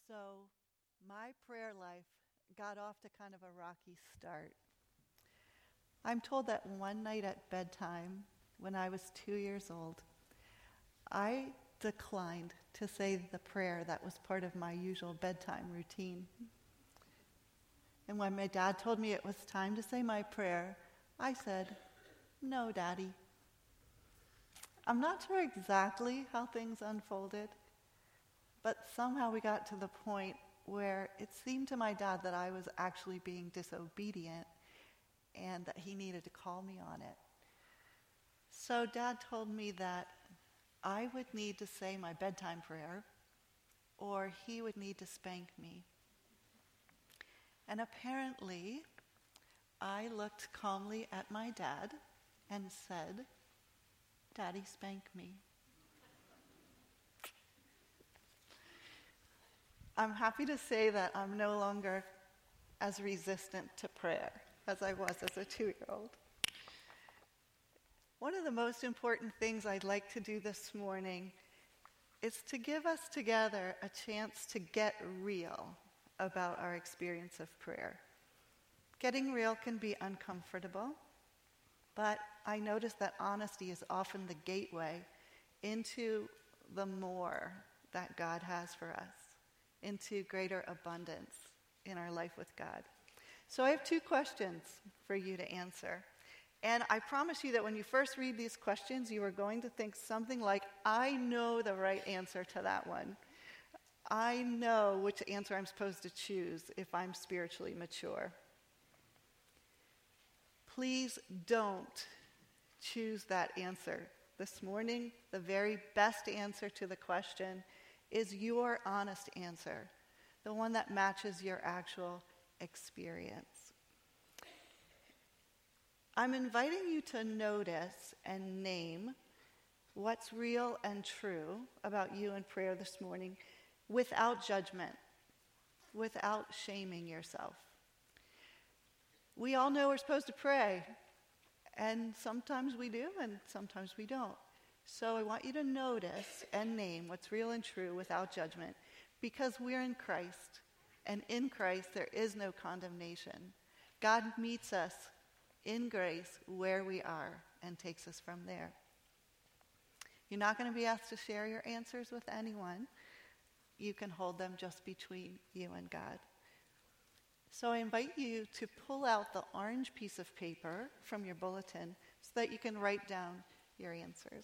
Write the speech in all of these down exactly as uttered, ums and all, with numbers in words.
So, my prayer life got off to kind of a rocky start. I'm told that one night at bedtime, when I was two years old, I declined to say the prayer that was part of my usual bedtime routine. And when my dad told me it was time to say my prayer, I said, "No, Daddy." I'm not sure exactly how things unfolded, but somehow we got to the point where it seemed to my dad that I was actually being disobedient and that he needed to call me on it. So Dad told me that I would need to say my bedtime prayer or he would need to spank me. And apparently, I looked calmly at my dad and said, "Daddy, spank me." I'm happy to say that I'm no longer as resistant to prayer as I was as a two-year-old. One of the most important things I'd like to do this morning is to give us together a chance to get real about our experience of prayer. Getting real can be uncomfortable, but I notice that honesty is often the gateway into the more that God has for us, into greater abundance in our life with God. So I have two questions for you to answer. And I promise you that when you first read these questions, you are going to think something like, I know the right answer to that one. I know which answer I'm supposed to choose if I'm spiritually mature. Please don't choose that answer. This morning, the very best answer to the question is your honest answer, the one that matches your actual experience. I'm inviting you to notice and name what's real and true about you in prayer this morning without judgment, without shaming yourself. We all know we're supposed to pray, and sometimes we do and sometimes we don't. So I want you to notice and name what's real and true without judgment, because we're in Christ, and in Christ there is no condemnation. God meets us in grace where we are and takes us from there. You're not going to be asked to share your answers with anyone. You can hold them just between you and God. So I invite you to pull out the orange piece of paper from your bulletin so that you can write down your answers.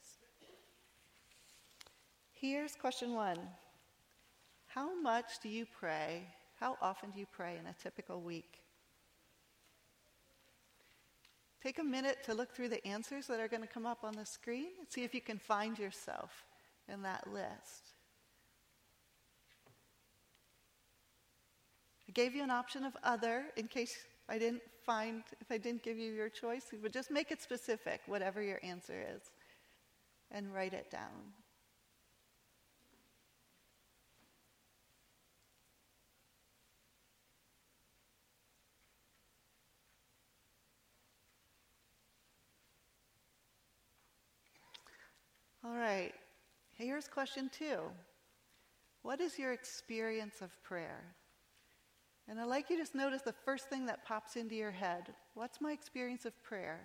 Here's question one. How much do you pray? How often do you pray in a typical week? Take a minute to look through the answers that are going to come up on the screen and see if you can find yourself in that list. I gave you an option of other in case I didn't find, if I didn't give you your choice, but just make it specific, whatever your answer is, and write it down. All right, here's question two. What is your experience of prayer? And I'd like you to just notice the first thing that pops into your head. What's my experience of prayer?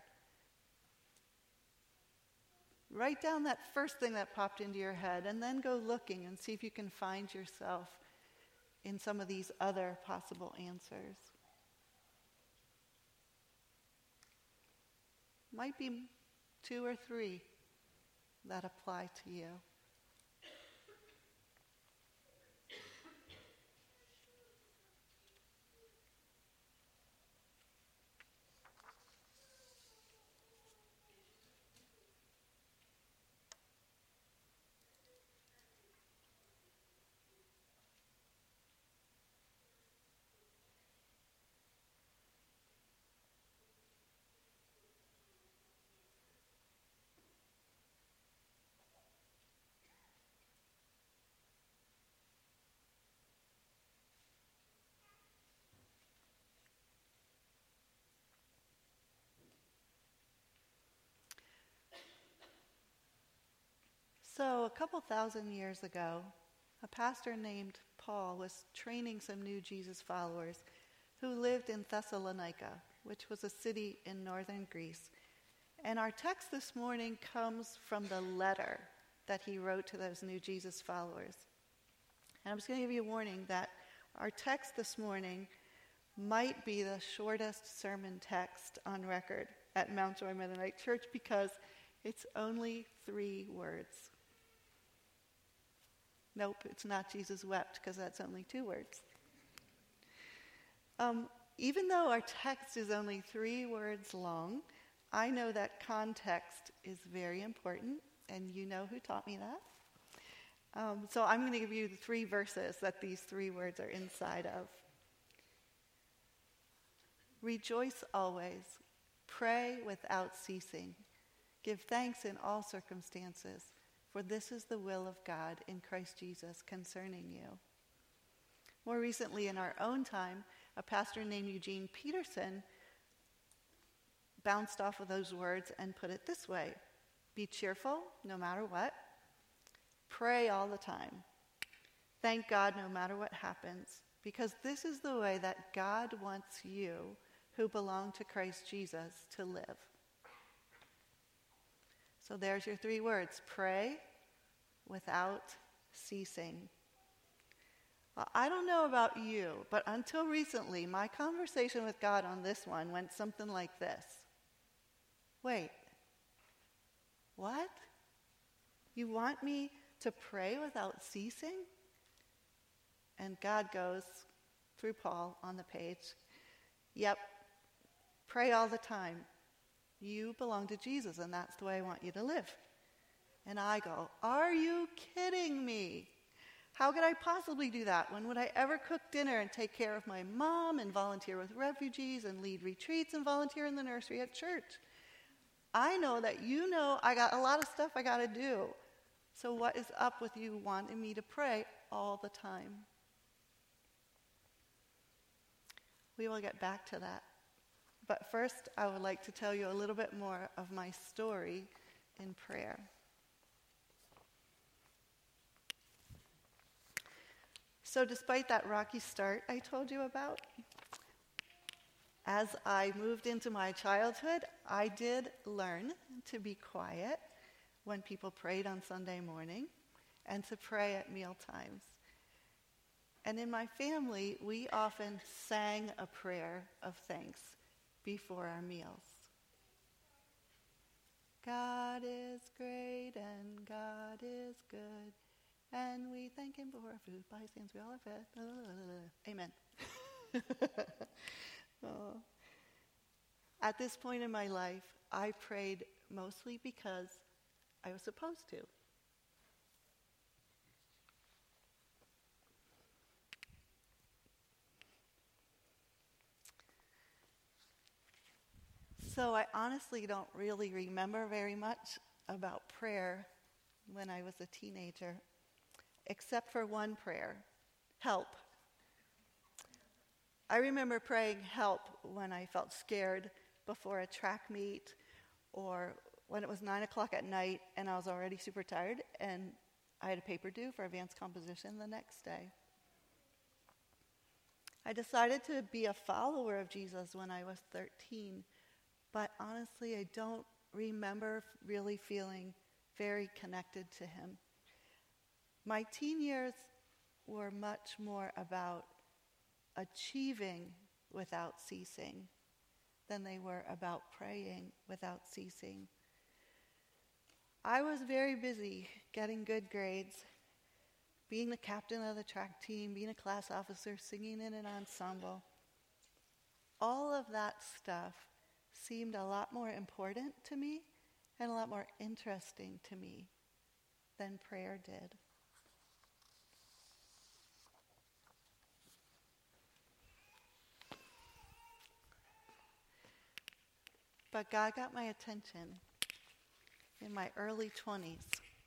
Write down that first thing that popped into your head and then go looking and see if you can find yourself in some of these other possible answers. Might be two or three that apply to you. So a couple thousand years ago, a pastor named Paul was training some new Jesus followers who lived in Thessalonica, which was a city in northern Greece. And our text this morning comes from the letter that he wrote to those new Jesus followers. And I'm just going to give you a warning that our text this morning might be the shortest sermon text on record at Mount Joy Mennonite Church because it's only three words. Nope, it's not Jesus wept, because that's only two words. Um, even though our text is only three words long, I know that context is very important, and you know who taught me that. Um, so I'm going to give you the three verses that these three words are inside of. Rejoice always, pray without ceasing, give thanks in all circumstances, for this is the will of God in Christ Jesus concerning you. More recently, in our own time, a pastor named Eugene Peterson bounced off of those words and put it this way: be cheerful no matter what, pray all the time, thank God no matter what happens, because this is the way that God wants you, who belong to Christ Jesus, to live. So there's your three words: pray without ceasing. Well, I don't know about you, but until recently, my conversation with God on this one went something like this. Wait, what? You want me to pray without ceasing? And God goes, through Paul on the page, yep, pray all the time. You belong to Jesus, and that's the way I want you to live. And I go, are you kidding me? How could I possibly do that? When would I ever cook dinner and take care of my mom and volunteer with refugees and lead retreats and volunteer in the nursery at church? I know that you know I got a lot of stuff I got to do. So what is up with you wanting me to pray all the time? We will get back to that. But first, I would like to tell you a little bit more of my story in prayer. So despite that rocky start I told you about, as I moved into my childhood, I did learn to be quiet when people prayed on Sunday morning and to pray at meal times. And in my family, we often sang a prayer of thanks before our meals. God is great and God is good, and we thank him for our food. By his hands we all are fed. Amen. Oh. At this point in my life, I prayed mostly because I was supposed to. So I honestly don't really remember very much about prayer when I was a teenager, except for one prayer: help. I remember praying help when I felt scared before a track meet, or when it was nine o'clock at night and I was already super tired and I had a paper due for advanced composition the next day. I decided to be a follower of Jesus when I was thirteen, but honestly, I don't remember really feeling very connected to him. My teen years were much more about achieving without ceasing than they were about praying without ceasing. I was very busy getting good grades, being the captain of the track team, being a class officer, singing in an ensemble. All of that stuff seemed a lot more important to me and a lot more interesting to me than prayer did. But God got my attention in my early twenties.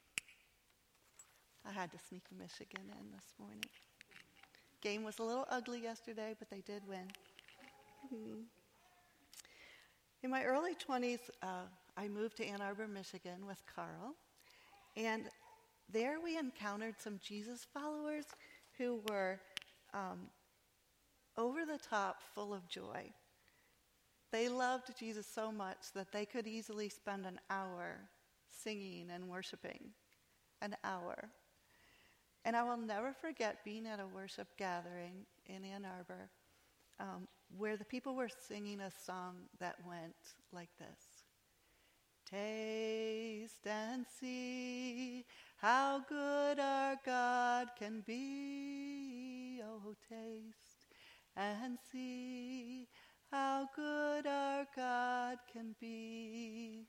I had to sneak Michigan in this morning. Game was a little ugly yesterday, but they did win. Mm-hmm. In my early twenties, uh, I moved to Ann Arbor, Michigan with Carl. And there we encountered some Jesus followers who were um, over the top, full of joy. They loved Jesus so much that they could easily spend an hour singing and worshiping. An hour. And I will never forget being at a worship gathering in Ann Arbor um, where the people were singing a song that went like this. Taste and see how good our God can be. Oh, taste and see how good our God can be.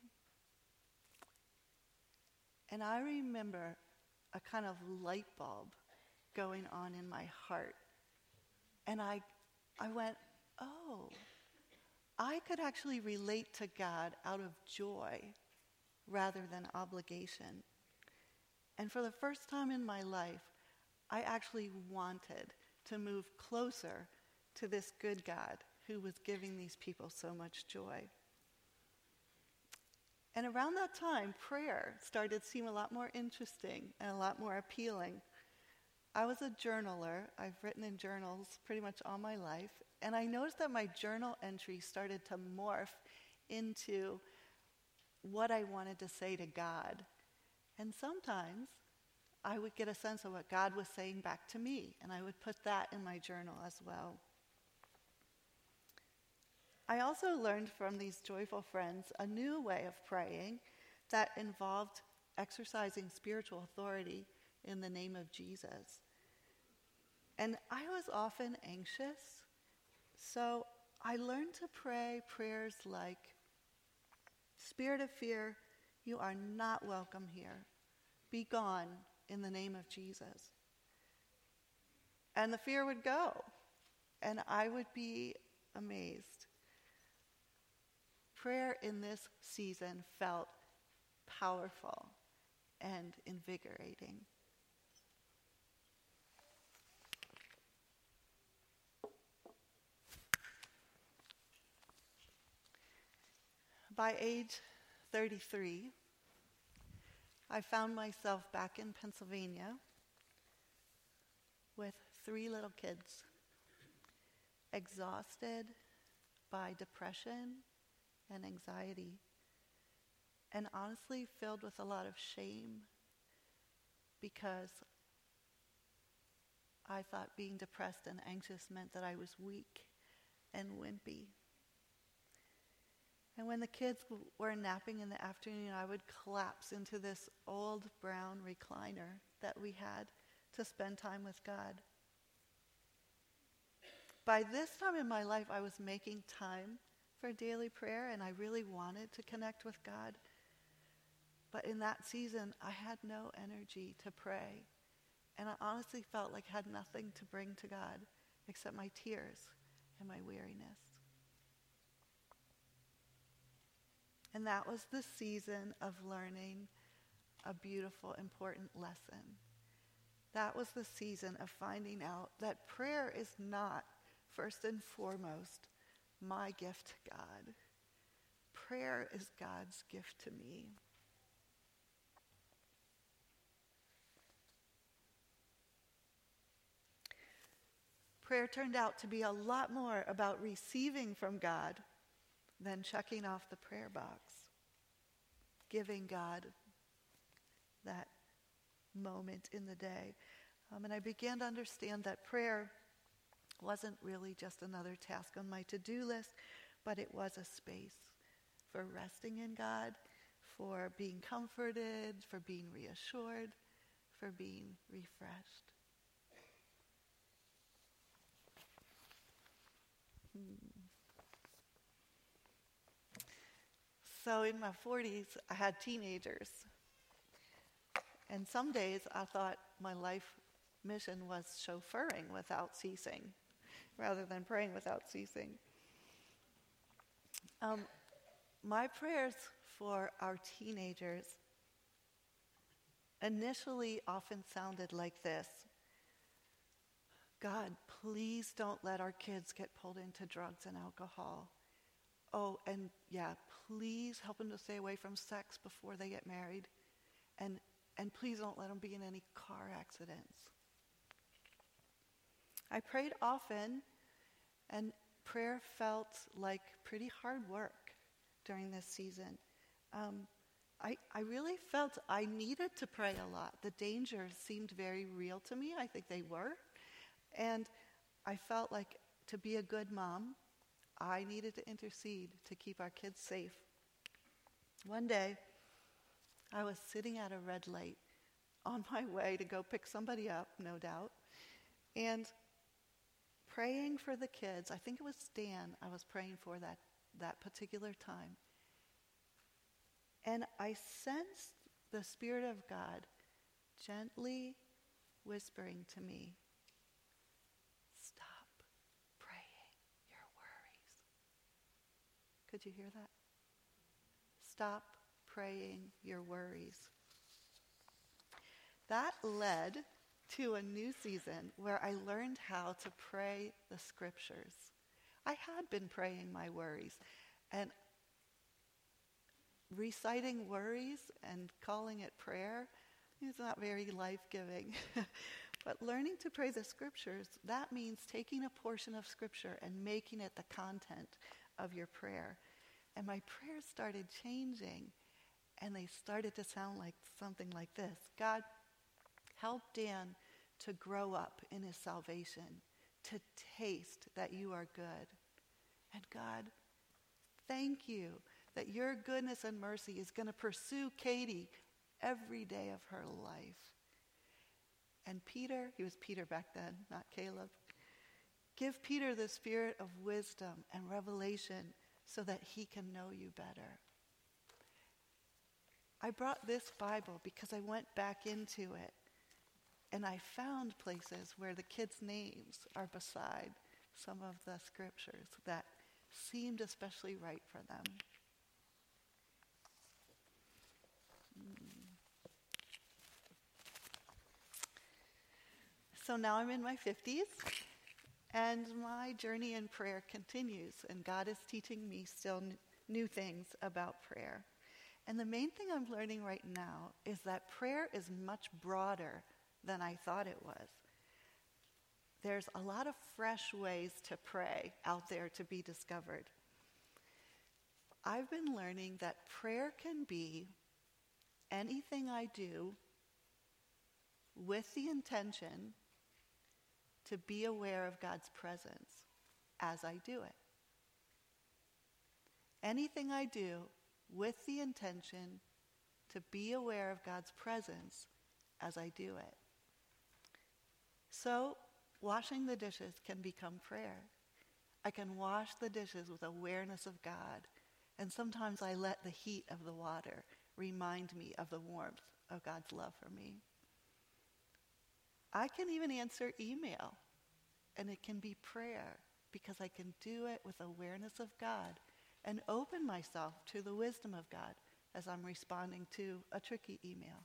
And I remember a kind of light bulb going on in my heart. And I, I went, oh, I could actually relate to God out of joy rather than obligation. And for the first time in my life, I actually wanted to move closer to this good God who was giving these people so much joy. And around that time, prayer started to seem a lot more interesting and a lot more appealing. I was a journaler. I've written in journals pretty much all my life. And I noticed that my journal entries started to morph into what I wanted to say to God. And sometimes I would get a sense of what God was saying back to me, and I would put that in my journal as well. I also learned from these joyful friends a new way of praying that involved exercising spiritual authority in the name of Jesus. And I was often anxious, so I learned to pray prayers like, Spirit of fear, you are not welcome here. Be gone in the name of Jesus. And the fear would go, and I would be amazed. Prayer in this season felt powerful and invigorating. By age thirty-three, I found myself back in Pennsylvania with three little kids, exhausted by depression and anxiety, and honestly filled with a lot of shame because I thought being depressed and anxious meant that I was weak and wimpy. And when the kids w- were napping in the afternoon, I would collapse into this old brown recliner that we had to spend time with God. By this time in my life, I was making time for daily prayer, and I really wanted to connect with God. But in that season, I had no energy to pray. And I honestly felt like I had nothing to bring to God except my tears and my weariness. And that was the season of learning a beautiful, important lesson. That was the season of finding out that prayer is not, first and foremost, my gift to God. Prayer is God's gift to me. Prayer turned out to be a lot more about receiving from God than checking off the prayer box, giving God that moment in the day. Um, and I began to understand that prayer wasn't really just another task on my to-do list, but it was a space for resting in God, for being comforted, for being reassured, for being refreshed. Hmm. So in my forties, I had teenagers. And some days I thought my life mission was chauffeuring without ceasing, rather than praying without ceasing. Um, my prayers for our teenagers initially often sounded like this: God, please don't let our kids get pulled into drugs and alcohol. Oh, and yeah, please help them to stay away from sex before they get married. And and please don't let them be in any car accidents. I prayed often, and prayer felt like pretty hard work during this season. Um, I, I really felt I needed to pray a lot. The dangers seemed very real to me. I think they were. And I felt like to be a good mom, I needed to intercede to keep our kids safe. One day, I was sitting at a red light on my way to go pick somebody up, no doubt, and praying for the kids. I think it was Stan I was praying for that, that particular time. And I sensed the Spirit of God gently whispering to me, "Stop praying your worries." Could you hear that? Stop praying your worries. That led to a new season where I learned how to pray the scriptures. I had been praying my worries, and reciting worries and calling it prayer is not very life-giving. But learning to pray the scriptures, that means taking a portion of scripture and making it the content of your prayer. And my prayers started changing, and they started to sound like something like this. God, help Dan to grow up in his salvation, to taste that you are good. And God, thank you that your goodness and mercy is going to pursue Katie every day of her life. And Peter, he was Peter back then, not Caleb. Give Peter the spirit of wisdom and revelation so that he can know you better. I brought this Bible because I went back into it, and I found places where the kids' names are beside some of the scriptures that seemed especially right for them. So now I'm in my fifties, and my journey in prayer continues, and God is teaching me still n- new things about prayer. And the main thing I'm learning right now is that prayer is much broader than I thought it was. There's a lot of fresh ways to pray out there to be discovered. I've been learning that prayer can be anything I do with the intention to be aware of God's presence as I do it. Anything I do with the intention to be aware of God's presence as I do it. So, washing the dishes can become prayer. I can wash the dishes with awareness of God, and sometimes I let the heat of the water remind me of the warmth of God's love for me. I can even answer email, and it can be prayer because I can do it with awareness of God and open myself to the wisdom of God as I'm responding to a tricky email.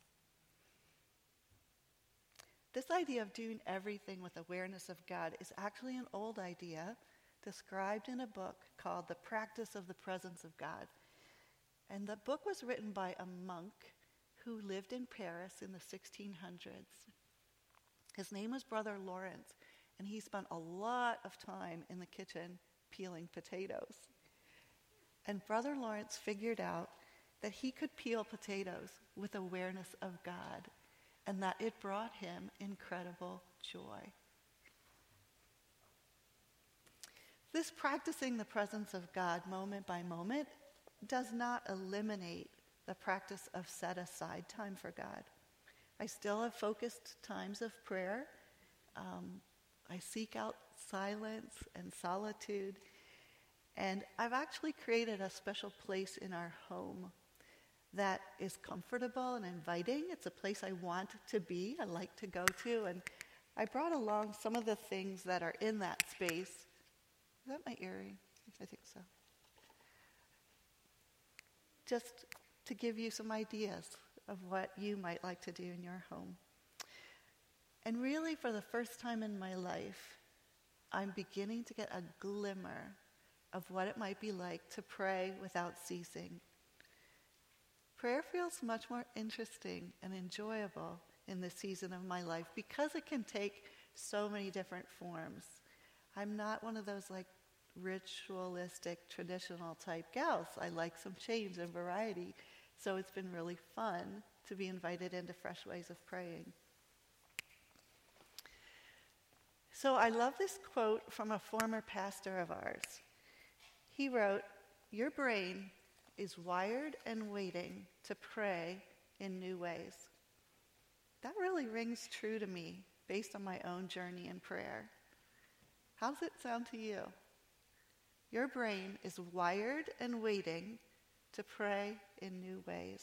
This idea of doing everything with awareness of God is actually an old idea described in a book called The Practice of the Presence of God. And the book was written by a monk who lived in Paris in the sixteen hundreds. His name was Brother Lawrence, and he spent a lot of time in the kitchen peeling potatoes. And Brother Lawrence figured out that he could peel potatoes with awareness of God, and that it brought him incredible joy. This practicing the presence of God moment by moment does not eliminate the practice of set-aside time for God. I still have focused times of prayer. Um, I seek out silence and solitude. And I've actually created a special place in our home that is comfortable and inviting. It's a place I want to be, I like to go to. And I brought along some of the things that are in that space. Is that my earring? I think so. Just to give you some ideas of what you might like to do in your home. And really, for the first time in my life, I'm beginning to get a glimmer of what it might be like to pray without ceasing. Prayer feels much more interesting and enjoyable in this season of my life because it can take so many different forms. I'm not one of those like ritualistic, traditional type gals. I like some change and variety. So it's been really fun to be invited into fresh ways of praying. So I love this quote from a former pastor of ours. He wrote, "Your brain is wired and waiting to pray in new ways." That really rings true to me based on my own journey in prayer. How does it sound to you? Your brain is wired and waiting to pray in new ways.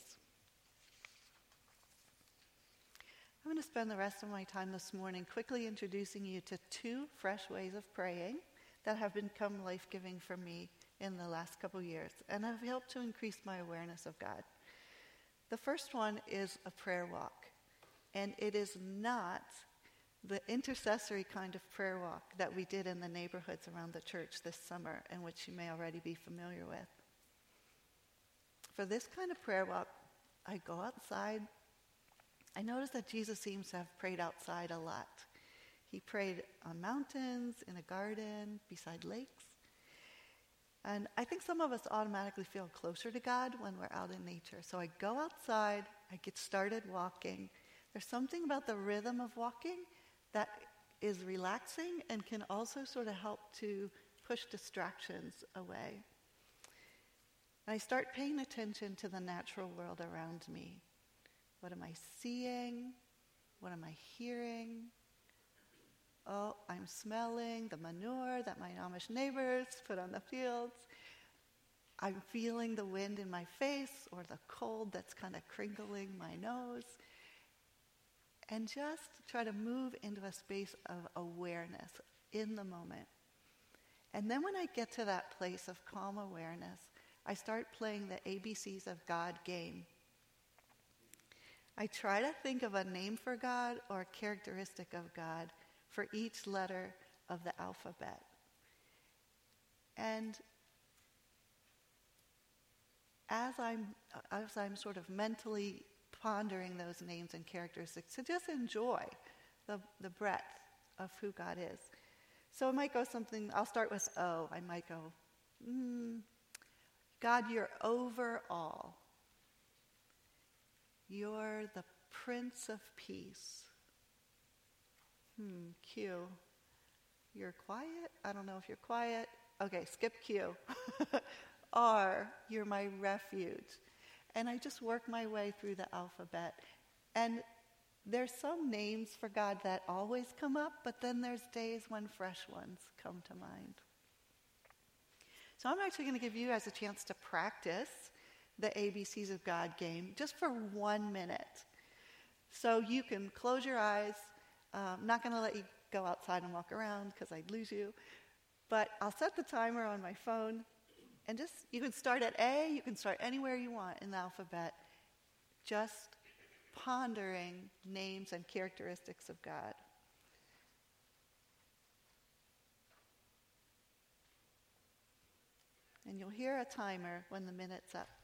I'm going to spend the rest of my time this morning quickly introducing you to two fresh ways of praying that have become life-giving for me in the last couple years and have helped to increase my awareness of God. The first one is a prayer walk, and it is not the intercessory kind of prayer walk that we did in the neighborhoods around the church this summer, and which you may already be familiar with. For this kind of prayer walk, I go outside. I notice that Jesus seems to have prayed outside a lot. He prayed on mountains, in a garden, beside lakes. And I think some of us automatically feel closer to God when we're out in nature. So I go outside, I get started walking. There's something about the rhythm of walking that is relaxing and can also sort of help to push distractions away. And I start paying attention to the natural world around me. What am I seeing? What am I hearing? Oh, I'm smelling the manure that my Amish neighbors put on the fields. I'm feeling the wind in my face or the cold that's kind of crinkling my nose. And just try to move into a space of awareness in the moment. And then when I get to that place of calm awareness, I start playing the A B Cs of God game. I try to think of a name for God or a characteristic of God for each letter of the alphabet. And as I'm, as I'm sort of mentally pondering those names and characteristics, to just enjoy the, the breadth of who God is. So it might go something, I'll start with O. I might go, mm, God, you're over all. You're the Prince of Peace. Hmm, Q. You're quiet? I don't know if you're quiet. Okay, skip Q. R, you're my refuge. And I just work my way through the alphabet. And there's some names for God that always come up, but then there's days when fresh ones come to mind. So I'm actually going to give you guys a chance to practice the A B Cs of God game just for one minute. So you can close your eyes. I'm um, not going to let you go outside and walk around because I'd lose you. But I'll set the timer on my phone. And just, you can start at A, you can start anywhere you want in the alphabet, just pondering names and characteristics of God. And you'll hear a timer when the minute's up.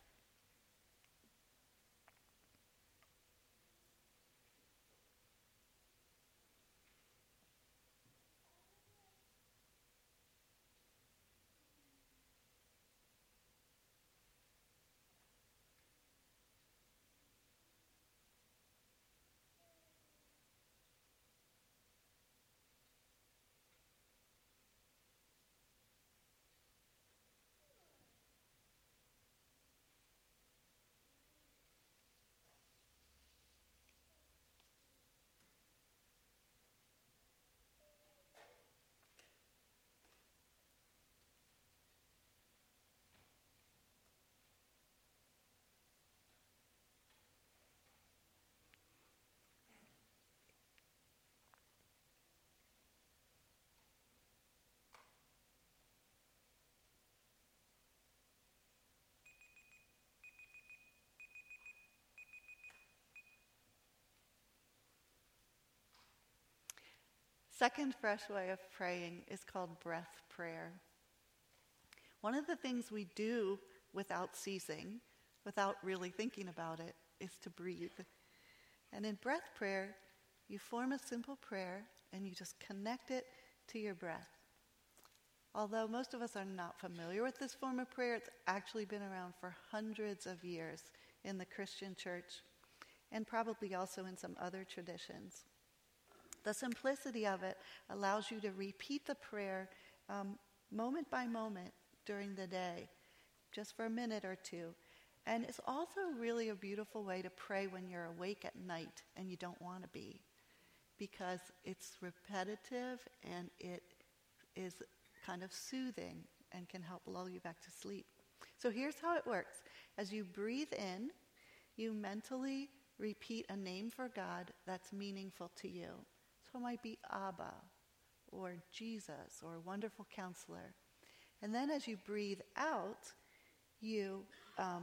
Second fresh way of praying is called breath prayer. One of the things we do without ceasing, without really thinking about it, is to breathe. And in breath prayer, you form a simple prayer and you just connect it to your breath. Although most of us are not familiar with this form of prayer, it's actually been around for hundreds of years in the Christian church and probably also in some other traditions. The simplicity of it allows you to repeat the prayer um, moment by moment during the day, just for a minute or two. And it's also really a beautiful way to pray when you're awake at night and you don't want to be, because it's repetitive and it is kind of soothing and can help lull you back to sleep. So here's how it works. As you breathe in, you mentally repeat a name for God that's meaningful to you. So it might be Abba, or Jesus, or Wonderful Counselor. And then as you breathe out, you um,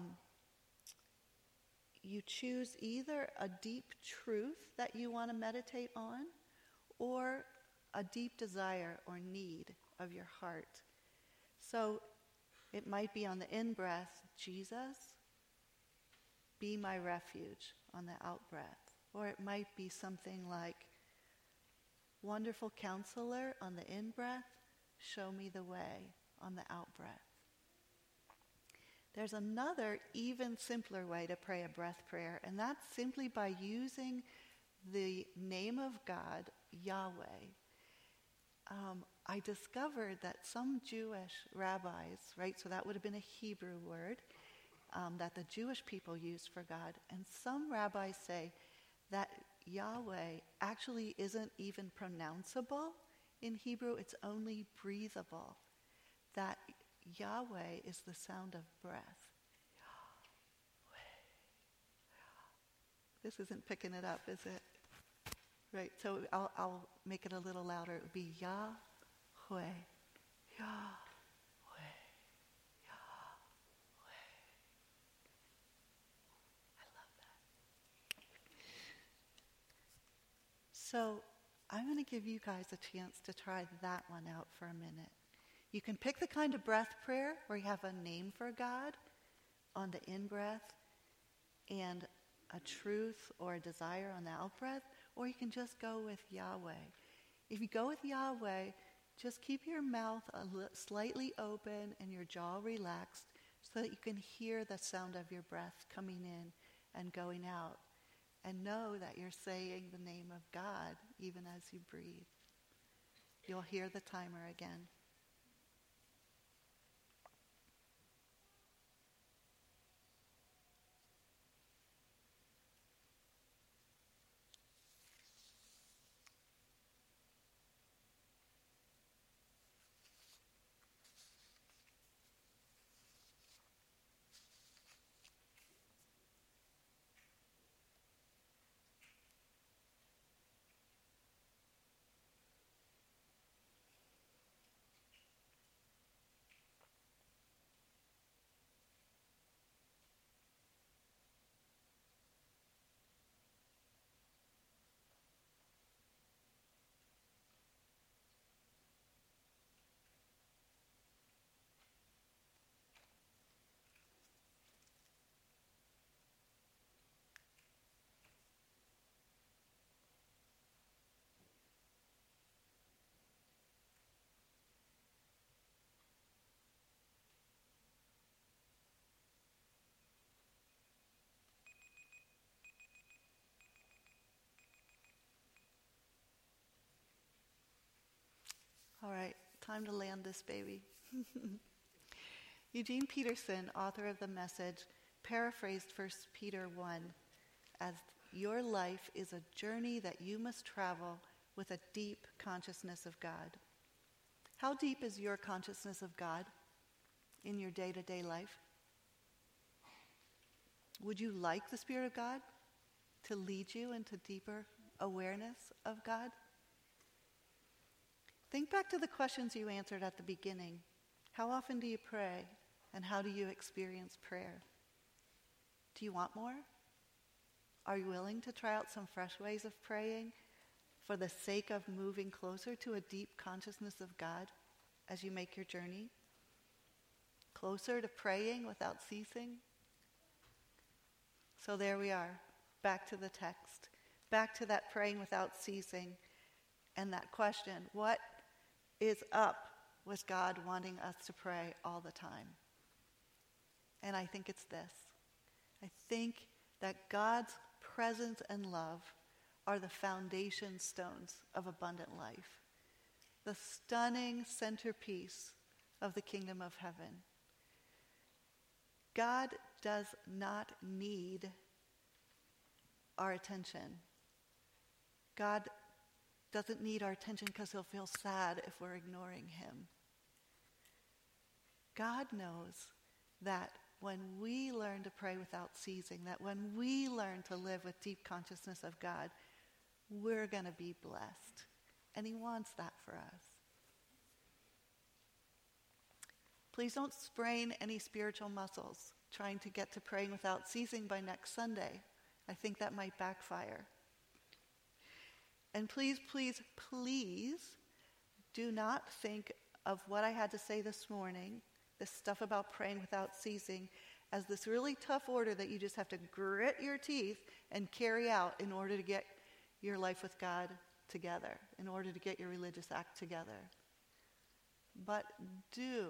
you choose either a deep truth that you want to meditate on, or a deep desire or need of your heart. So it might be on the in-breath, Jesus, be my refuge, on the out-breath. Or it might be something like, Wonderful Counselor, on the in-breath, show me the way, on the out-breath. There's another even simpler way to pray a breath prayer, and that's simply by using the name of God, Yahweh. Um, I discovered that some Jewish rabbis, right, so that would have been a Hebrew word um, that the Jewish people used for God, and some rabbis say that Yahweh actually isn't even pronounceable in Hebrew, it's only breathable. That Yahweh is the sound of breath. This isn't picking it up, is it? Right, so I'll, I'll make it a little louder. It would be Yahweh, Yahweh, Yahweh. I love that. So I'm going to give you guys a chance to try that one out for a minute. You can pick the kind of breath prayer where you have a name for God on the in-breath and a truth or a desire on the out-breath, or you can just go with Yahweh. If you go with Yahweh, just keep your mouth a li- slightly open and your jaw relaxed so that you can hear the sound of your breath coming in and going out. And know that you're saying the name of God even as you breathe. You'll hear the timer again. All right, time to land this baby. Eugene Peterson, author of The Message, paraphrased First Peter one as, your life is a journey that you must travel with a deep consciousness of God. How deep is your consciousness of God in your day-to-day life? Would you like the Spirit of God to lead you into deeper awareness of God? Think back to the questions you answered at the beginning. How often do you pray, and how do you experience prayer? Do you want more? Are you willing to try out some fresh ways of praying for the sake of moving closer to a deep consciousness of God as you make your journey? Closer to praying without ceasing? So there we are, back to the text, back to that praying without ceasing. and that question, what is up with God wanting us to pray all the time? And I think it's this. I think that God's presence and love are the foundation stones of abundant life, the stunning centerpiece of the kingdom of heaven. God does not need our attention. God doesn't need our attention because he'll feel sad if we're ignoring him. God knows that when we learn to pray without ceasing, that when we learn to live with deep consciousness of God, we're going to be blessed. And he wants that for us. Please don't sprain any spiritual muscles trying to get to praying without ceasing by next Sunday. I think that might backfire. And please, please, please do not think of what I had to say this morning, this stuff about praying without ceasing, as this really tough order that you just have to grit your teeth and carry out in order to get your life with God together, in order to get your religious act together. But do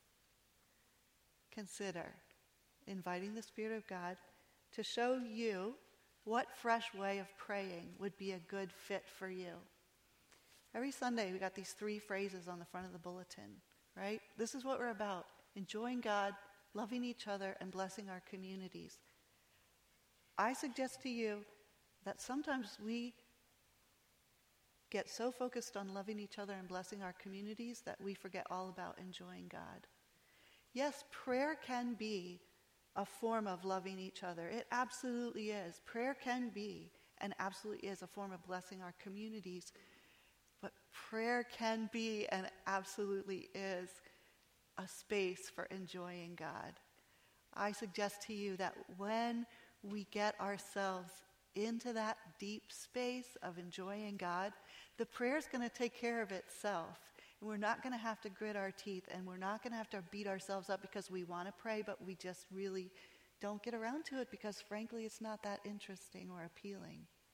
consider inviting the Spirit of God to show you what fresh way of praying would be a good fit for you. Every Sunday we got these three phrases on the front of the bulletin, right? This is what we're about: enjoying God, loving each other, and blessing our communities. I suggest to you that sometimes we get so focused on loving each other and blessing our communities that we forget all about enjoying God. Yes, prayer can be a form of loving each other. It absolutely is. Prayer can be and absolutely is a form of blessing our communities. But prayer can be and absolutely is a space for enjoying God. I suggest to you that when we get ourselves into that deep space of enjoying God, the prayer is going to take care of itself. And we're not going to have to grit our teeth, and we're not going to have to beat ourselves up because we want to pray, but we just really don't get around to it because, frankly, it's not that interesting or appealing.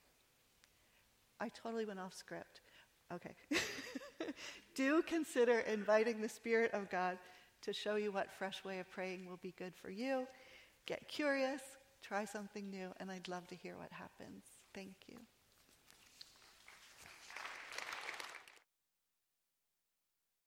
I totally went off script. Okay. Do consider inviting the Spirit of God to show you what fresh way of praying will be good for you. Get curious, try something new, and I'd love to hear what happens. Thank you.